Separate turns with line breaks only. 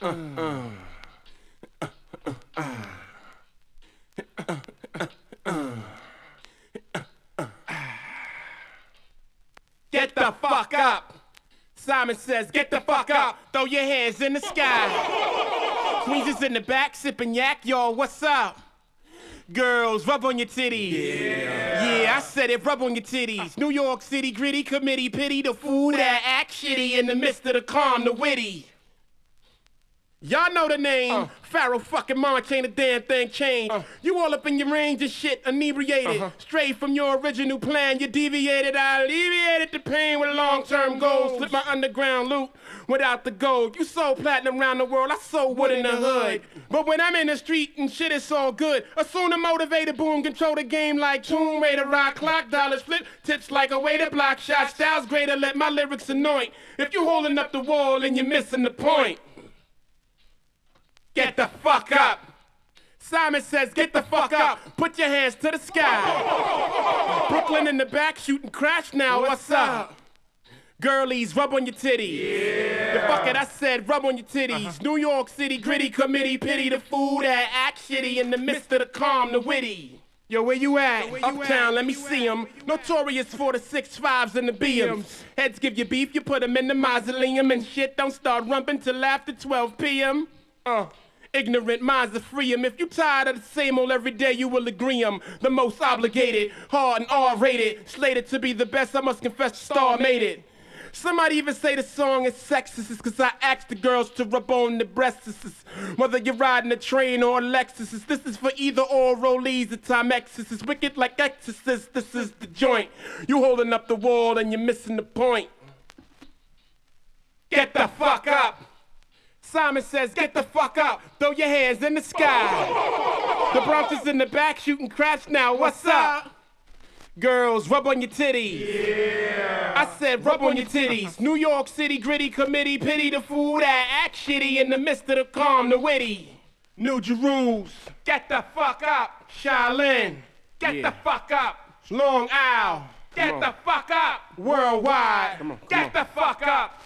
Get the fuck up. Simon says, get the fuck up. Throw your hands in the sky. Queens is in the back, sipping yak. Yo, what's up? Girls, rub on your titties. Yeah, I said it, rub on your titties. New York City, gritty committee, pity the fool that act shitty in the midst of the calm, the witty. Y'all know the name. Pharaoh fucking March, ain't a damn thing changed. You all up in your range and shit, inebriated. Straight from your original plan, you deviated. I alleviated the pain with long-term goals. Slip my underground loot without the gold. You sold platinum around the world, I sold wood in the hood. But when I'm in the street and shit, it's all good. Assume the motivated boom, control the game like Tomb Raider, rock clock, dollars flip, tips like a way to block shots, styles greater, let my lyrics anoint. If you holding up the wall and you're missing the point. Get the fuck up. Simon says, get the fuck up. Put your hands to the sky. Brooklyn in the back, shooting crash now. What's up? Girlies, rub on your titties. The fuck it, I said, rub on your titties. New York City, gritty committee, pity the fool that act shitty in the midst of the calm, the witty. Yo, where you at? Uptown, let me see 'em. Notorious for the 6'5s and the BMs. Heads give you beef, you put 'em in the mausoleum. And shit don't start rumping till after 12 p.m. Ignorant minds are free 'em. If you tired of the same old every day, you will agree 'em. The most obligated, hard and R-rated. Slated to be the best, I must confess the star made it. Somebody even say the song is sexist, cause I asked the girls to rub on the breasts. Whether you're riding a train or a Lexus, this is for either or Rollies or Timexes. It's wicked like Exorcist, this is the joint. You holding up the wall and you're missing the point. Get the fuck up. Simon says, get the fuck up. Throw your hands in the sky. The Bronx is in the back shooting craps now. What's up? Girls, rub on your titties. I said, rub on your titties. New York City, gritty committee, pity the fool that act shitty in the midst of the calm, the witty. New Jerusalem, get the fuck up. Shaolin, get the fuck up. Long Isle, get the fuck up. Worldwide, get the fuck up.